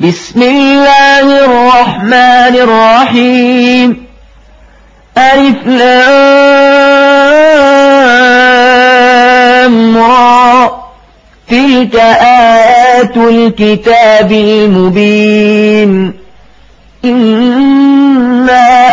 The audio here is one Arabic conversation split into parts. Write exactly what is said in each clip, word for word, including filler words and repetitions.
بسم الله الرحمن الرحيم ألف لام را تلك آيات الكتاب المبين إنا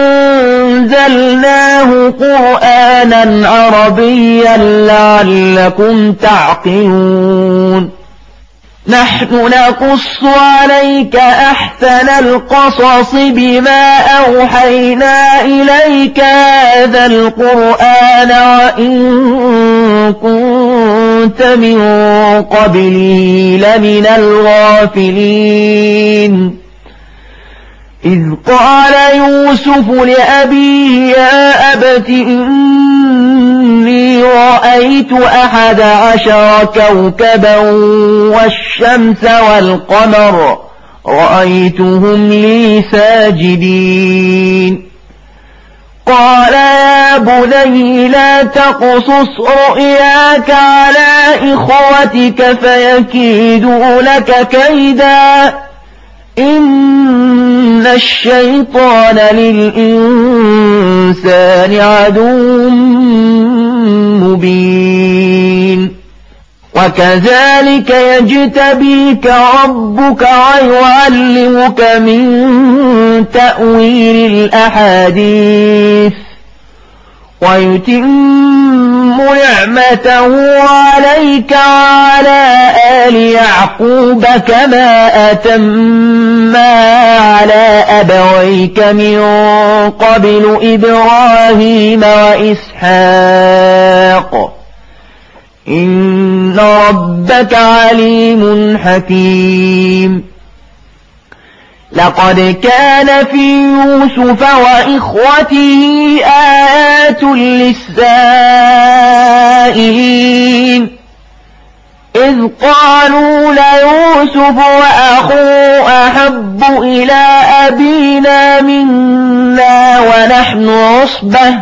أنزلناه قرآنا عربيا لعلكم تعقلون نحن نقص عليك أحسن القصص بما أوحينا إليك هذا القرآن وإن كنت من قبله لمن الغافلين إذ قال يوسف لأبيه يا أبت إني رأيت أحد عشر كوكبا والشمس والقمر رأيتهم لي ساجدين قال يا بني لا تقصص رؤياك على إخوتك فيكيدوا لك كيدا إن الشيطان للإنسان عدو مبين وكذلك يجتبيك ربك ويعلمك من تأويل الأحاديث ويتم نعمته عليك وعلى آل يعقوب كما أتمها على أبويك من قبل إبراهيم وإسحاق إن ربك عليم حكيم لقد كان في يوسف وإخوته آيات للسائلين إذ قالوا ليوسف وأخوه أحب إلى أبينا منا ونحن عصبة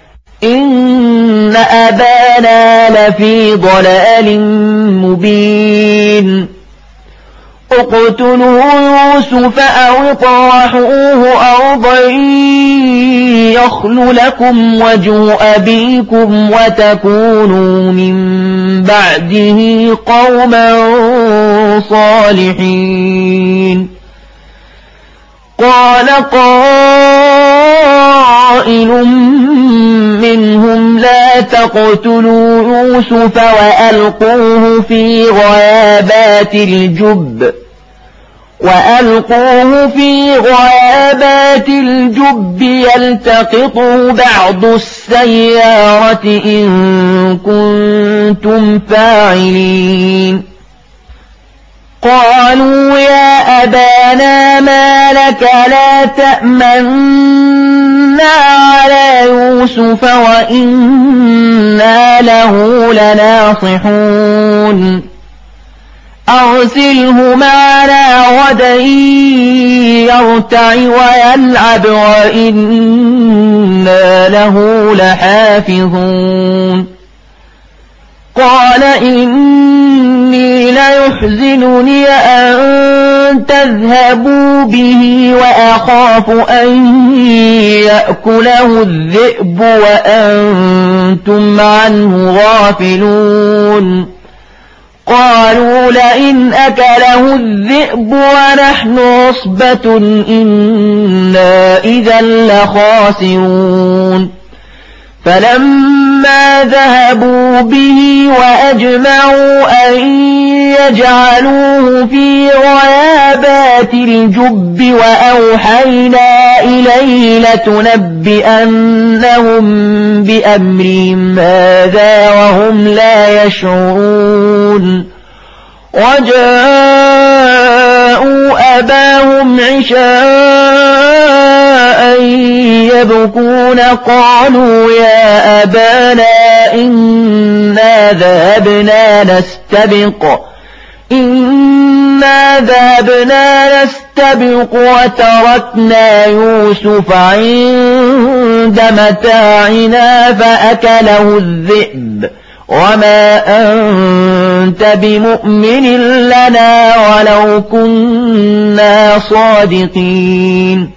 إن أبانا لفي ضلال مبين اقتلوا يوسف أو اطرحوه أرضا يخل لكم وجه أبيكم وتكونوا من بعده قوما صالحين قال قائل منهم لا تقتلوا يوسف وألقوه في غيابات الجب وألقوه في غيابات الجب يلتقطه بعض السيارة إن كنتم فاعلين قالوا يا أبانا ما لك لا تأمنا على يوسف وإنا له لناصحون أرسله معنا غدا يرتع ويلعب وإنا له لحافظون قال إني ليحزنني أن تذهبوا به وأخاف أن يأكله الذئب وأنتم عنه غافلون قالوا لئن أكله الذئب ونحن عصبة إنا إذا لخاسرون فلما ذهبوا به وأجمعوا أن يجعلوه في غيابات الجب وأوحينا إليه لتنبئنهم بأمرهم هذا وهم لا يشعرون وجاءوا أباهم عشاء يبكون قالوا يا أبانا إنا ذهبنا نستبق إنا ذهبنا نستبق وتركنا يوسف عند متاعنا فأكله الذئب وما أنت بمؤمن لنا ولو كنا صادقين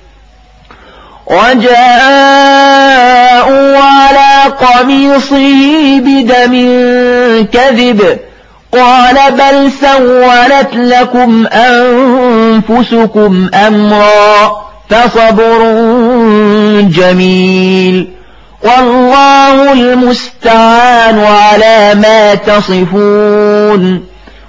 وجاءوا على قميصه بدم كذب قال بل سولت لكم أنفسكم أمرا فصبر جميل والله المستعان على ما تصفون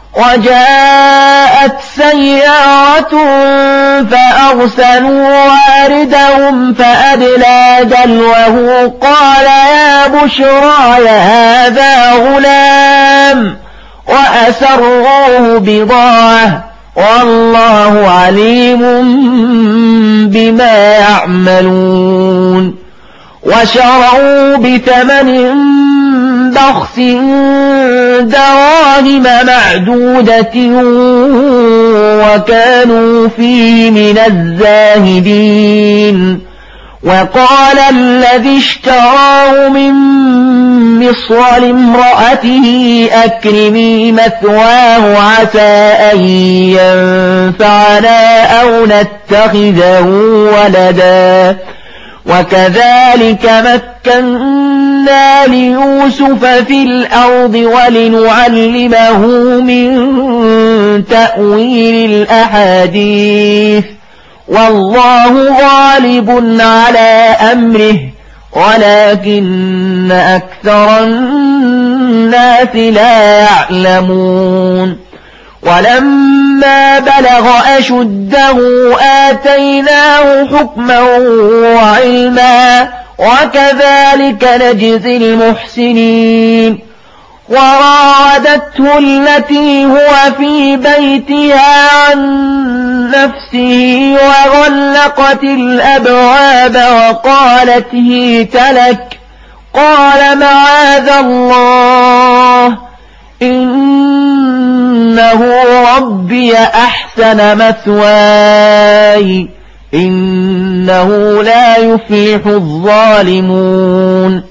وجاءت سيارة فأرسلوا واردهم فأدلى دلوه قال يا بشرى هذا غلام وأسروه بضاعة والله عليم بما يعملون وشروا بثمن بخس دراهم معدودة وكانوا فيه من الزاهدين وقال الذي اشتراه من مصر لامرأته أكرمي مثواه عسى أن ينفعنا أو نتخذه ولدا وكذلك مكنا ليوسف في الأرض ولنعلمه من تأويل الأحاديث والله غالب على أمره ولكن أكثر الناس لا يعلمون ولما بلغ أشده آتيناه حكما وعلما وكذلك نجزي المحسنين وراودته التي هو في بيتها عن نفسه وغلقت الأبواب وقالت هيت لك قال معاذ الله إنه ربي أحسن مثواي إنه لا يفلح الظالمون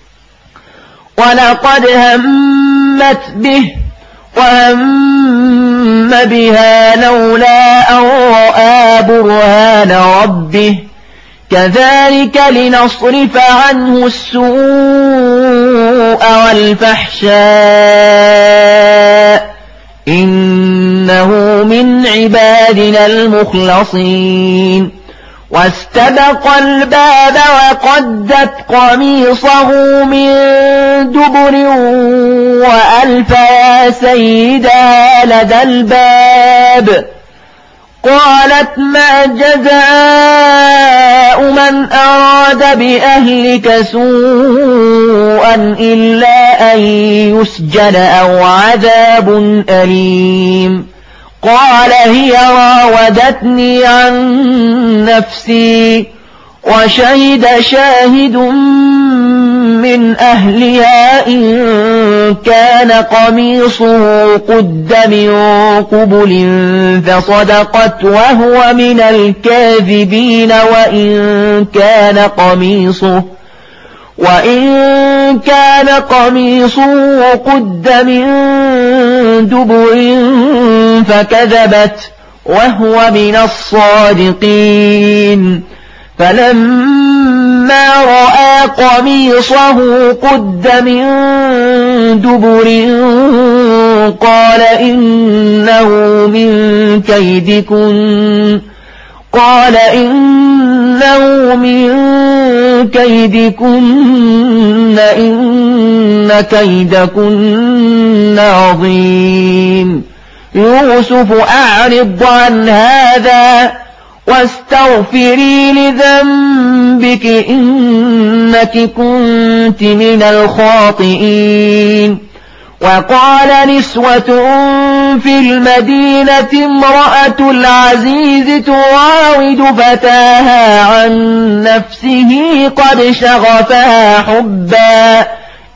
ولقد همت به وهم بها لولا أن رأى برهان ربه كذلك لنصرف عنه السوء والفحشاء إنه من عبادنا المخلصين واستبق الباب وقدت قميصه من دبر وألف يا سيدها لدى الباب قالت ما جزاء من أراد بأهلك سوءا إلا أن يسجن أو عذاب أليم قال هي راودتني عن نفسي وشهد شاهد من أهلها إن كان قميصه قد من قبل فصدقت وهو من الكاذبين وإن كان قميصه وإن كان قميصه قد من دبر فكذبت وهو من الصادقين فلما رأى قميصه قد من دبر قال إنه من كيدكن قال إنه من كيدكن إن كيدكن عظيم يوسف أعرض عن هذا واستغفري لذنبك إنك كنت من الخاطئين وقال نسوة في المدينة امرأة العزيز تراود فتاها عن نفسه قد شغفها حبا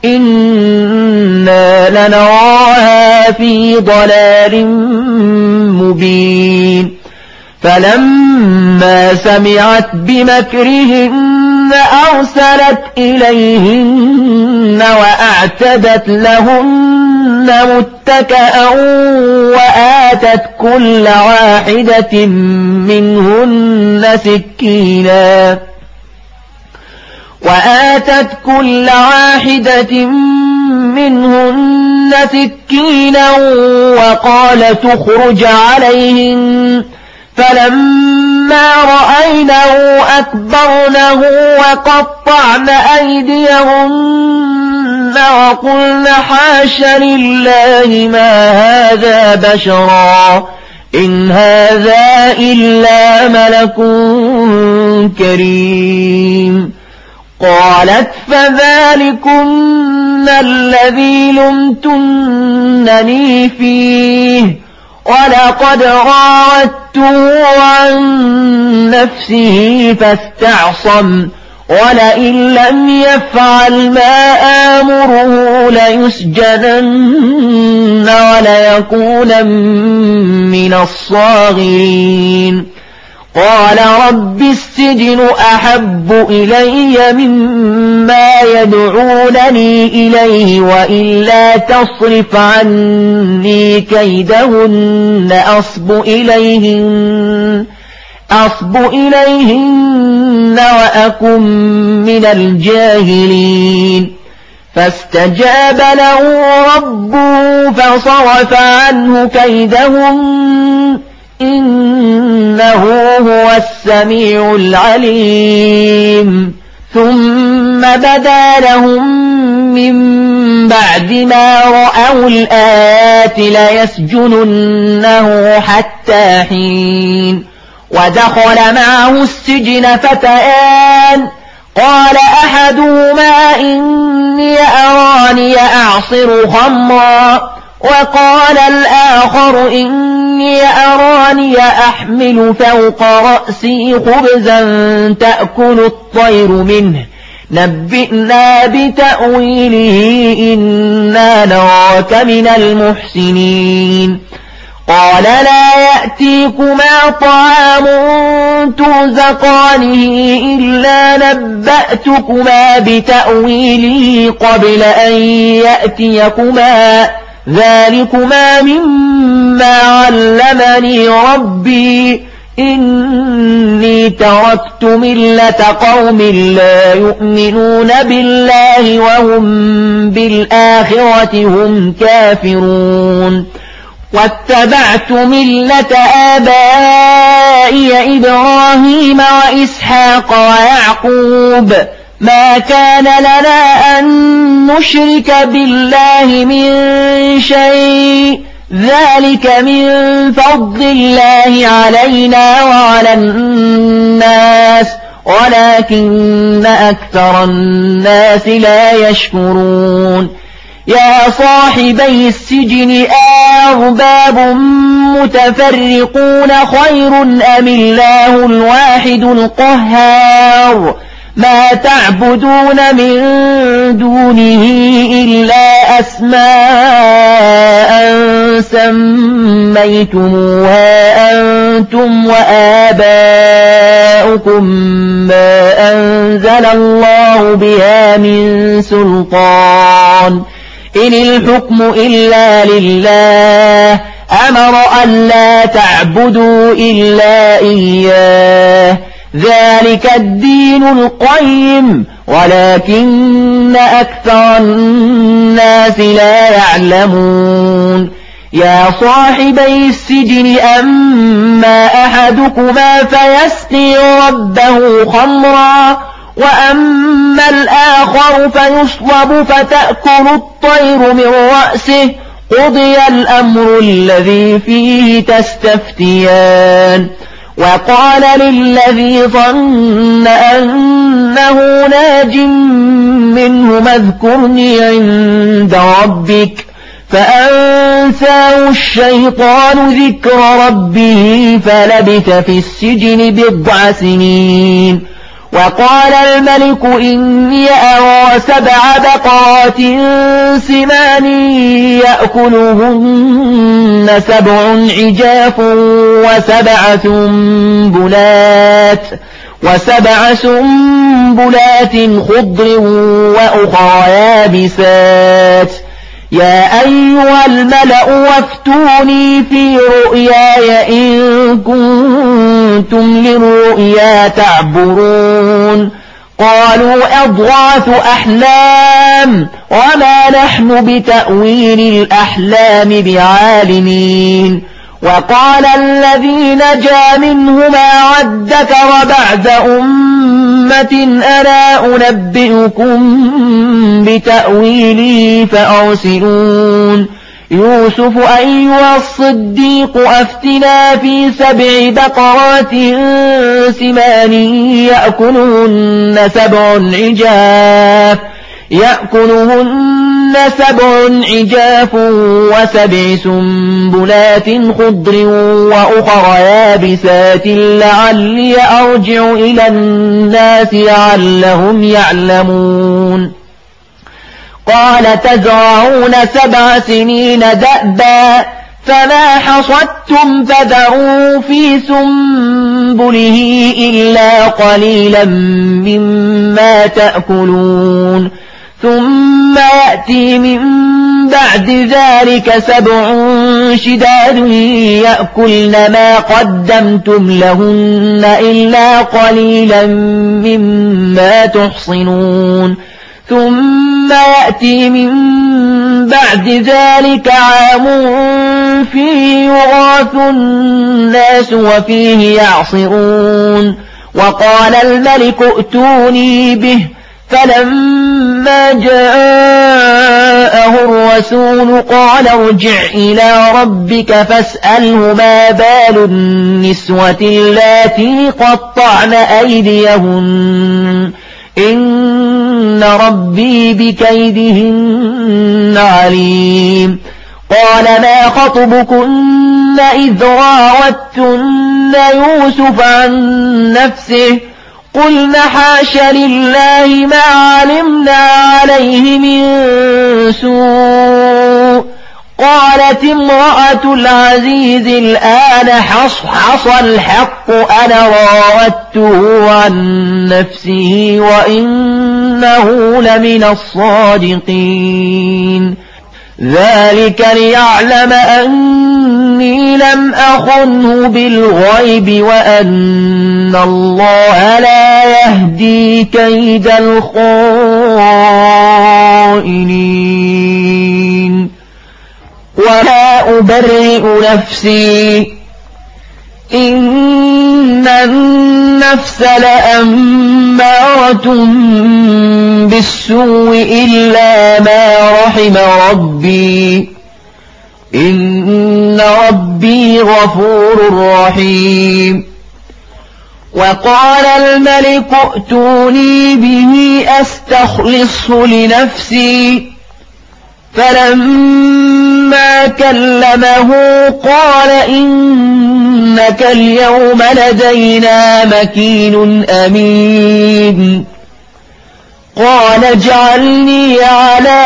إنا لنراها في ضلال مبين فلما سمعت بمكرهن أرسلت إليهن وأعتدت لهن متكأ وآتت كل واحدة منهن سكينا وآتت كل واحدة منهن سكينا وقال تخرج عليهن فلما رأينه أكبرنه وقطعن أيديهن وقلن حاش لله ما هذا بشرا إن هذا إلا ملك كريم. قالت فذلكن الذي لمتنني فيه ولقد راودته عن نفسه فاستعصم ولئن لم يفعل ما آمره ليسجنن وليكون من الصاغرين. قال رب السجن أحب إلي مما يدعونني إليه وإلا تصرف عني كيدهن أصب إليهن أصب إليهن وأكن من الجاهلين. فاستجاب له ربه فصرف عنه كيدهن إنه هو السميع العليم. ثم بدا لهم من بعد ما رأوا الآيات ليسجننه حتى حين. ودخل معه السجن فتيان قال أحدهما إني أراني أعصر خمرا وقال الآخر إني أراني أحمل فوق رأسي خبزا تأكل الطير منه نبئنا بتأويله إنا نراك من المحسنين. قال لا يأتيكما طعام ترزقانه إلا نبأتكما بتأويله قبل أن يأتيكما ذلكما مما علمني ربي إني تركت ملة قوم لا يؤمنون بالله وهم بالآخرة هم كافرون واتبعت ملة آبائي إبراهيم وإسحاق ويعقوب ما كان لنا أن نشرك بالله من شيء ذلك من فضل الله علينا وعلى الناس ولكن أكثر الناس لا يشكرون. يا صاحبي السجن أأرباب متفرقون خير أم الله الواحد القهار ما تعبدون من دونه إلا أسماء سميتموها أنتم وآباؤكم ما أنزل الله بها من سلطان إن الحكم إلا لله أمر أن لا تعبدوا إلا إياه ذلك الدين القيم ولكن أكثر الناس لا يعلمون. يا صاحبي السجن أما أحدكما فيسقي ربه خمرا وأما الآخر فيصلب فتأكل الطير من رأسه قضي الأمر الذي فيه تستفتيان. وقال للذي ظن أنه ناج منه اذكرني عند ربك فأنساه الشيطان ذكر ربه فلبث في السجن بضع سنين. وقال الملك إني أرى سبع بقرات سمان يأكلهن سبع عجاف وسبع سنبلات وسبع سنبلات خضر وأخرى يابسات يا أيها الملأ وافتوني في رؤياي إن كنتم للرؤيا تعبرون قالوا أضغاث أحلام وما نحن بتأويل الأحلام بعالمين وقال الذي نجا منهما وادكر بعد أمة ألا أنبئكم بتأويله فأرسلون يوسف أيها الصديق أفتنا في سبع بقرات سمان يأكلهن سبع عجاف يأكلهن سبع عجاف وسبع سنبلات خضر وأخر يابسات لعلي أرجع إلى الناس لعلهم يعلمون قال تزرعون سبع سنين دأبا فما حصدتم فذروا في سنبله إلا قليلا مما تأكلون ثم يأتي من بعد ذلك سبع شداد يأكلن ما قدمتم لهن إلا قليلا مما تحصنون ثم يأتي من بعد ذلك عام فيه يغاث الناس وفيه يعصرون وقال الملك ائتوني به فلما جاءه الرسول قال ارجع إلى ربك فاسأله ما بال النسوة اللاتي قطعن أيديهن إن ربي بكيدهن عليم قال ما خطبكن إذ راوتن يوسف عن نفسه قلن حاش لله ما علمنا عليه من سوء قالت امرأة العزيز الآن حصحص الحق أنا راودته عن نفسه وإنه لمن الصادقين ذلك ليعلم أني لم أخنه بالغيب وأن الله لا يهدي كيد الخائنين ولا أبرئ نفسي إن النفس لأمارة بالسوء إلا ما رحم ربي إن ربي غفور رحيم وقال الملك ائتوني به أستخلصه لنفسي فلما كلمه قال إنك اليوم لدينا مكين أمين قال اجعلني على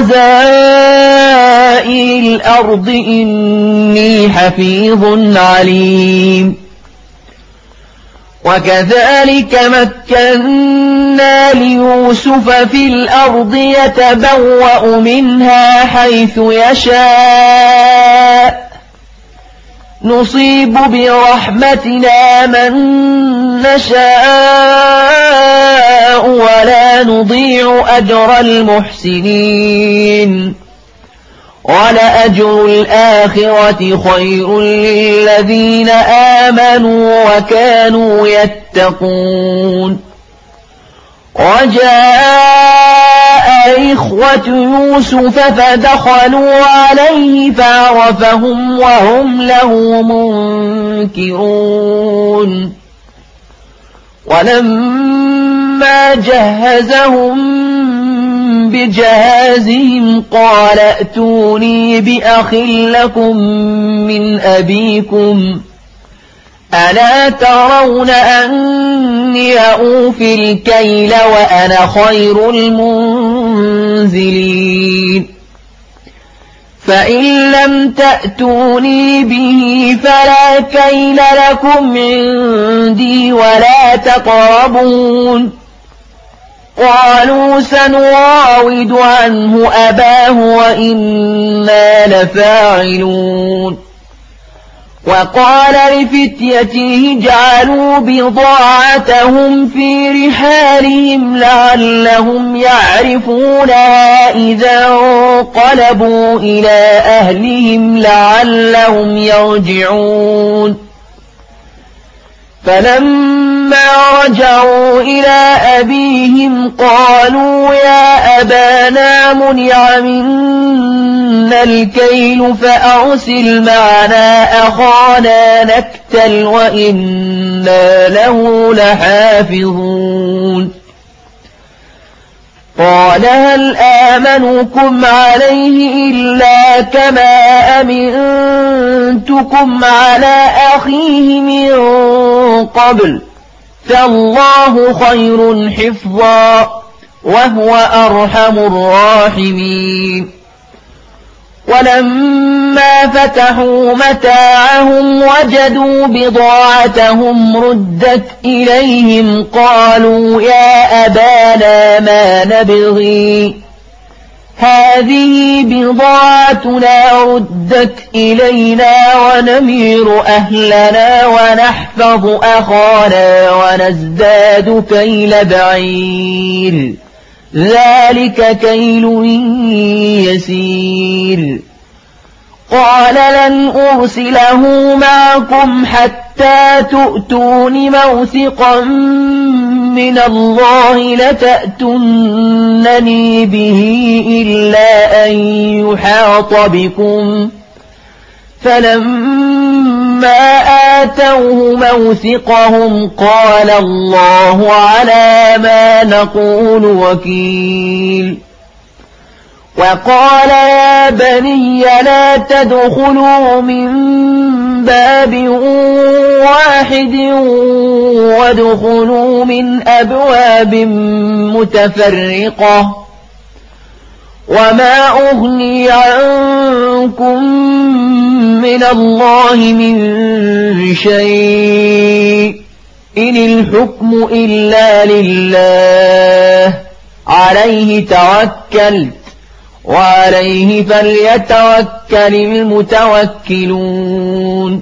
خزائن الأرض إني حفيظ عليم وكذلك مكنا ليوسف في الأرض يتبوأ منها حيث يشاء نصيب برحمتنا من نشاء ولا نضيع أجر المحسنين ولأجر الآخرة خير للذين آمنوا وكانوا يتقون وجاء إخوة يوسف فدخلوا عليه فعرفهم وهم له منكرون ولما جهزهم بجهازهم قال ائتوني بأخ لكم من أبيكم ألا ترون أني أوفي الكيل وأنا خير المنزلين فإن لم تأتوني به فلا كيل لكم عندي ولا تقربون. قالوا سنراود عنه أباه وإنا لفاعلون. وقال لفتيته اجعلوا بضاعتهم في رحالهم لعلهم يعرفونها إذا انقلبوا إلى أهلهم لعلهم يرجعون. فلما رجعوا إلى أبيهم قالوا يا أبانا منع منا الكيل فأرسل معنا أخانا نكتل وإنا له لحافظون. قال هل آمنكم عليه إلا كما أمنتكم على أخيه من قبل فالله خير حفظا وهو أرحم الراحمين. ولما فتحوا متاعهم وجدوا بضاعتهم ردت إليهم قالوا يا أبانا ما نبغي هذه بضاعتنا ردت إلينا ونمير أهلنا ونحفظ أخانا ونزداد كيل بعير ذلك كيل يسير. قال لن أرسله معكم حتى تؤتون موثقا من الله لتأتونني به إلا أن يحاط بكم. فلما آتوه موثقهم قال الله على ما نقول وكيل. وقال يا بني لا تدخلوا من باب واحد وادخلوا من أبواب متفرقة وما أغني عنكم من الله من شيء إن الحكم إلا لله عليه توكلت وعليه فليتوكل المتوكلون.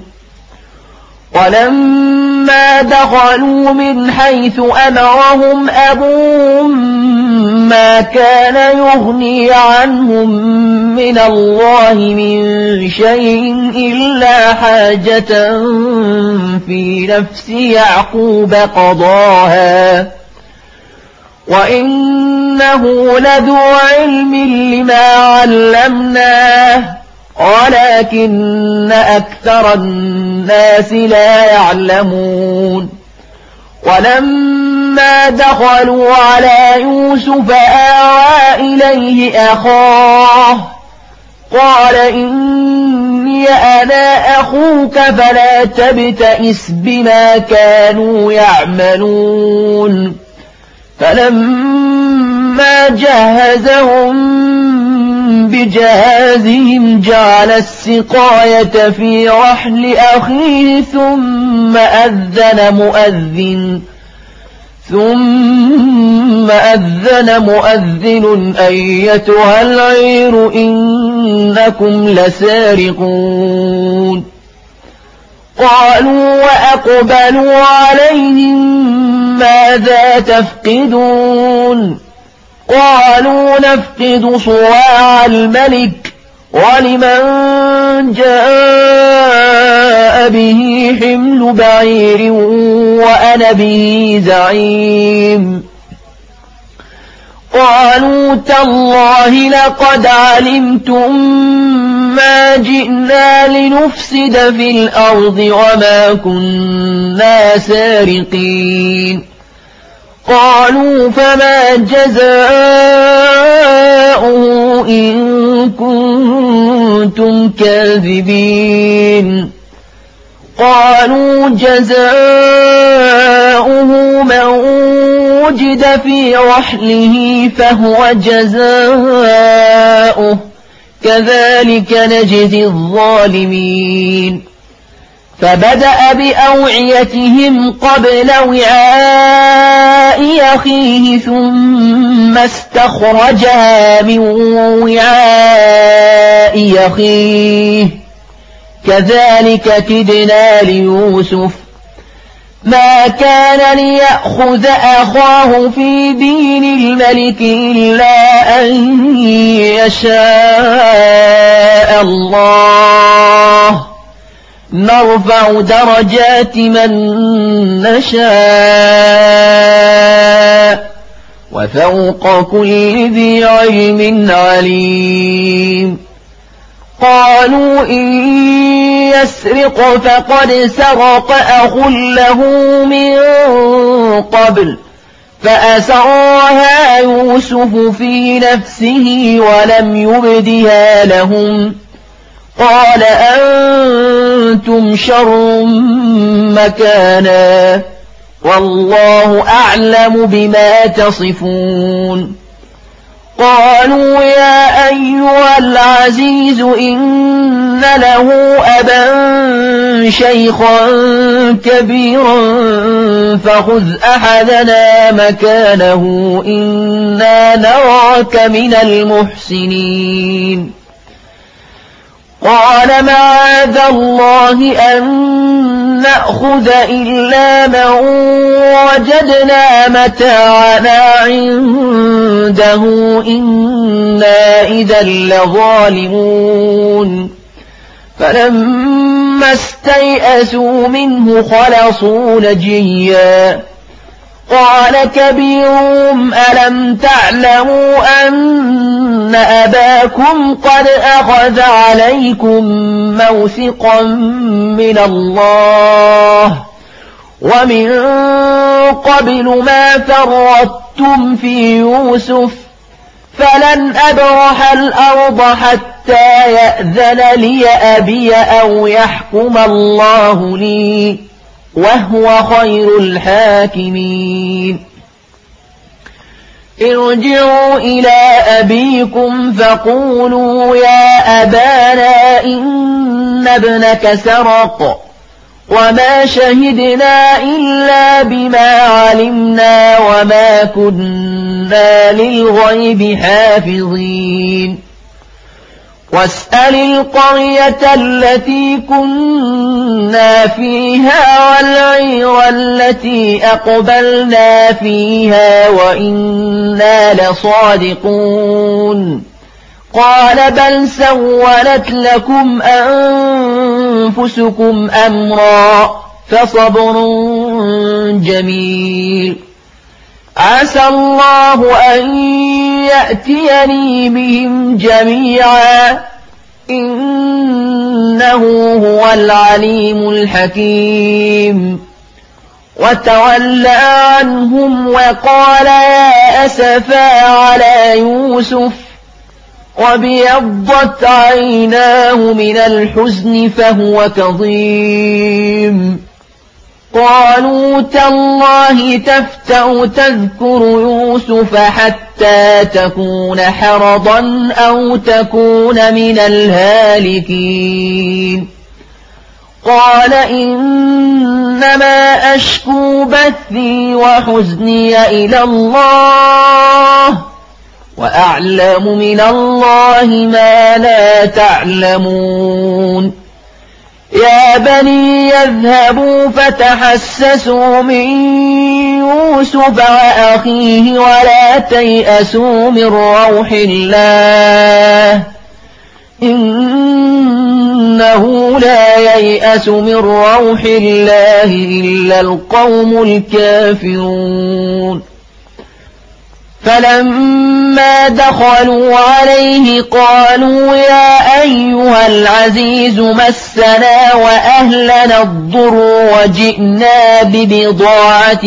ولما دخلوا من حيث أمرهم أبوهم ما كان يغني عنهم من الله من شيء إلا حاجة في نفس يعقوب قضاها وإنه لذو علم لما علمناه ولكن أكثر الناس لا يعلمون. ولما دخلوا على يوسف آوى إليه أخاه قال إني أنا أخوك فلا تبتئس بما كانوا يعملون. فلما جهزهم بجهازهم جعل السقاية في رحل أخيه ثم أذن مؤذن ثم أذن مؤذن أيتها العير إنكم لسارقون. قالوا وأقبلوا عليهم ماذا تفقدون؟ قالوا نفقد صواع الملك ولمن جاء به حمل بعير وأنا به زعيم. قالوا تالله لقد علمتم ما جئنا لنفسد في الأرض وما كنا سارقين. قالوا فما جزاؤه إن كنتم كاذبين؟ قالوا جزاؤه من وجد في رحله فهو جزاؤه كذلك نجزي الظالمين فبدأ بأوعيتهم قبل وعاء أخيه ثم استخرجها من وعاء أخيه كذلك كدنا ليوسف ما كان ليأخذ أخاه في دين الملك إلا أن يشاء الله نرفع درجات من نشاء وفوق كل ذي علم عليم قالوا إن يسرق فقد سرق أخ له من قبل فأسرها يوسف في نفسه ولم يبدها لهم قال أنتم شر مكانا والله أعلم بما تصفون قالوا يا أيها العزيز إن له أبا شيخا كبيرا فخذ أحدنا مكانه إنا نراك من المحسنين قال معاذ الله أن نأخذ إلا من وجدنا متاعنا عنده إنا إذا لظالمون فلما استيئسوا منه خلصوا نجيا قال كبيرهم ألم تعلموا أن أباكم قد أخذ عليكم موثقا من الله ومن قبل ما فرطتم في يوسف فلن أبرح الأرض حتى يأذن لي أبي أو يحكم الله لي وهو خير الحاكمين ارجعوا إلى أبيكم فقولوا يا أبانا إن ابنك سرق وما شهدنا إلا بما علمنا وما كنا للغيب حافظين واسأل القرية التي كنا فيها والعير التي أقبلنا فيها وإنا لصادقون قال بل سولت لكم أنفسكم أمرا فصبر جميل عسى الله أن يأتيني بهم جميعا إنه هو العليم الحكيم وتولى عنهم وقال يا أسفا على يوسف وابيضت عيناه من الحزن فهو كظيم قالوا تالله تفتأ تذكر يوسف حتى تكون حرضا أو تكون من الهالكين قال إنما أشكو بثي وحزني إلى الله وأعلم من الله ما لا تعلمون يا بني يذهبوا فتحسسوا من يوسف وأخيه ولا تيأسوا من روح الله إنه لا ييأس من روح الله إلا القوم الكافرون فلما دخلوا عليه قالوا يا أيها العزيز مسنا وأهلنا الضر وجئنا ببضاعة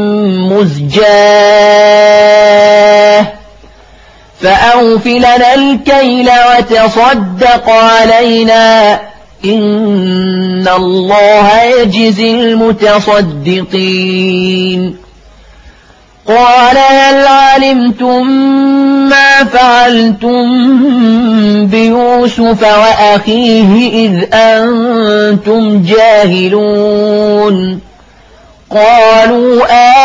مزجاة فأوف لنا الكيل وتصدق علينا إن الله يجزي المتصدقين قال هل علمتم ما فعلتم بيوسف وأخيه إذ أنتم جاهلون قالوا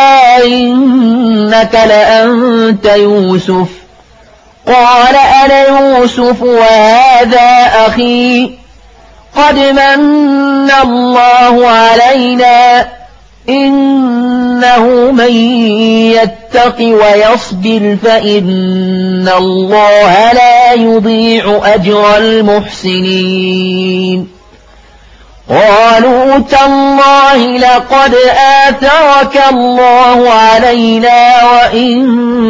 أئنك لأنت يوسف قال أنا يوسف وهذا أخي قد من الله علينا إنه من يتق ويصبر فإن الله لا يضيع أجر المحسنين قالوا تالله لقد آثرك الله علينا وإن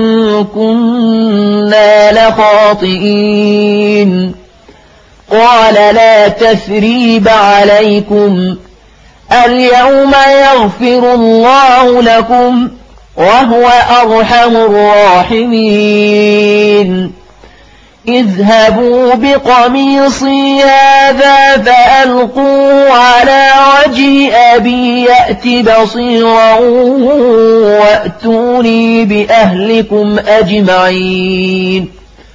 كنا لخاطئين قال لا تثريب عليكم اليوم يغفر الله لكم وهو أرحم الراحمين اذهبوا بقميصي هذا فألقوه على وجه أبي يأت بصيرا وأتوني بأهلكم أجمعين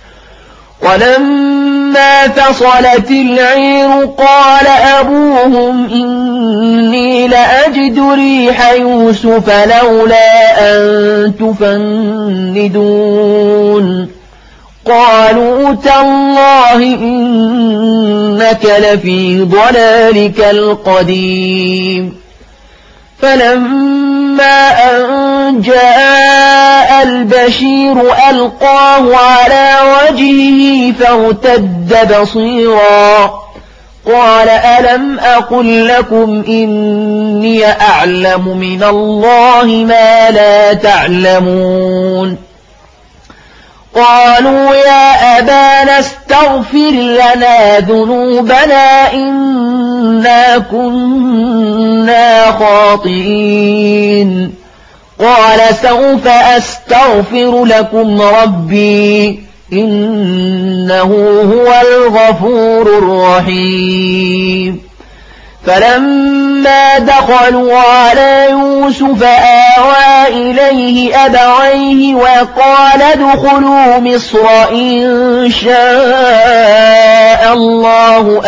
ولما فصلت العير قال أبوهم إني لأجد ريح يوسف لولا أن تفندون قالوا تالله إنك لفي ضلالك القديم فلما أن جاء البشير ألقاه على وجهه فارتد بصيرا قال ألم أقل لكم إني أعلم من الله ما لا تعلمون قالوا يا أبانا استغفر لنا ذنوبنا إنا كنا خاطئين قال سوف أستغفر لكم ربي إنه هو الغفور الرحيم فلما دخلوا على يوسف آوى إليه أبويه وقال ادخلوا مصر إن شاء الله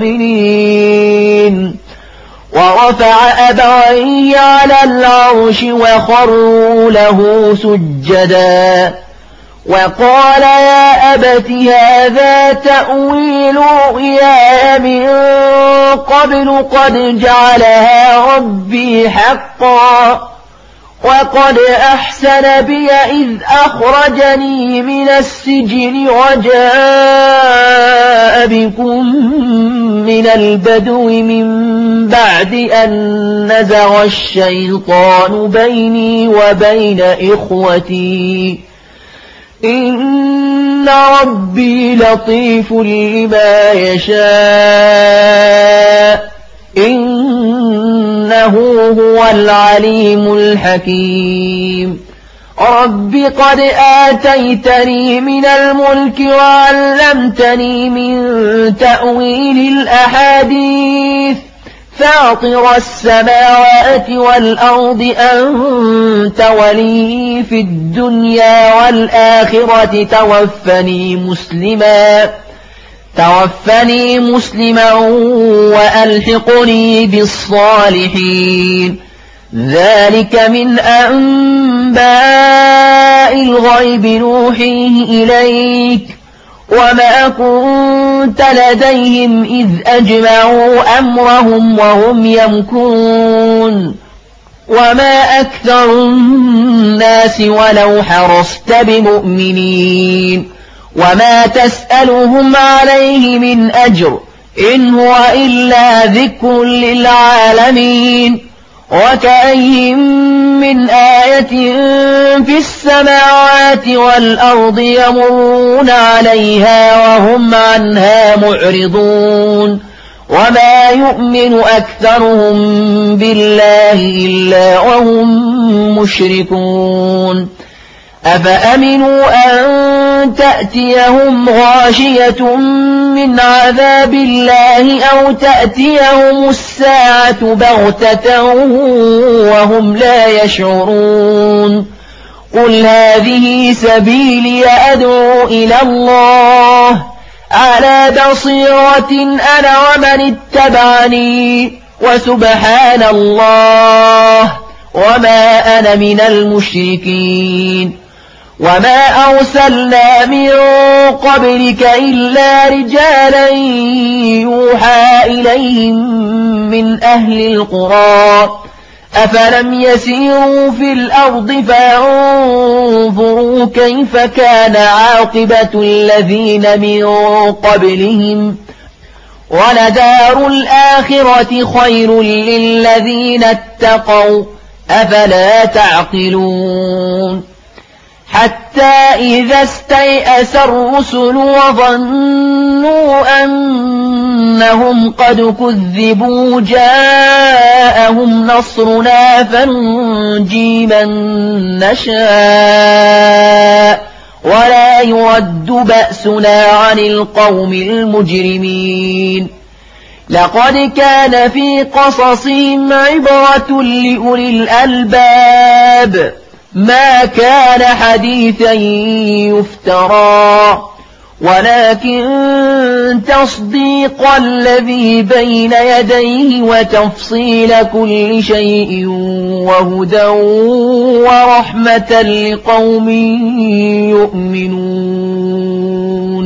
آمنين ورفع أبويه على العرش وخروا له سجدا وقال يا أبت هذا تأويل رؤياي من قبل قد جعلها ربي حقا وقد أحسن بي إذ أخرجني من السجن وجاء بكم من البدو من بعد أن نزغ الشيطان بيني وبين إخوتي إن ربي لطيف لما يشاء إنه هو العليم الحكيم رب قد آتيتني من الملك وعلمتني من تأويل الأحاديث فاطر السماوات والأرض أنت ولي في الدنيا والآخرة توفني مسلما توفني مسلما وألحقني بالصالحين ذلك من أنباء الغيب نوحيه إليك وما كنت لديهم إذ أجمعوا أمرهم وهم يمكرون وما أكثر الناس ولو حرصت بمؤمنين وما تسألهم عليه من أجر إن هو إلا ذكر للعالمين وكأين من آية في السماوات والأرض يمرون عليها وهم عنها معرضون وما يؤمن أكثرهم بالله إلا وهم مشركون أفأمنوا أن تأتيهم غاشية من عذاب الله أو تأتيهم الساعة بغتة وهم لا يشعرون قل هذه سبيلي أدعو إلى الله على بصيرة أنا ومن اتبعني وسبحان الله وما أنا من المشركين وما أرسلنا من قبلك إلا رجالا يوحى إليهم من أهل القرى أفلم يسيروا في الأرض فينظروا كيف كان عاقبة الذين من قبلهم ولدار الآخرة خير للذين اتقوا أفلا تعقلون حتى إذا استيأس الرسل وظنوا أنهم قد كذبوا جاءهم نصرنا فننجي من نشاء ولا يرد بأسنا عن القوم المجرمين لقد كان في قصصهم عبرة لأولي الألباب ما كان حديثا يفترى ولكن تصديق الذي بين يديه وتفصيل كل شيء وهدى ورحمة لقوم يؤمنون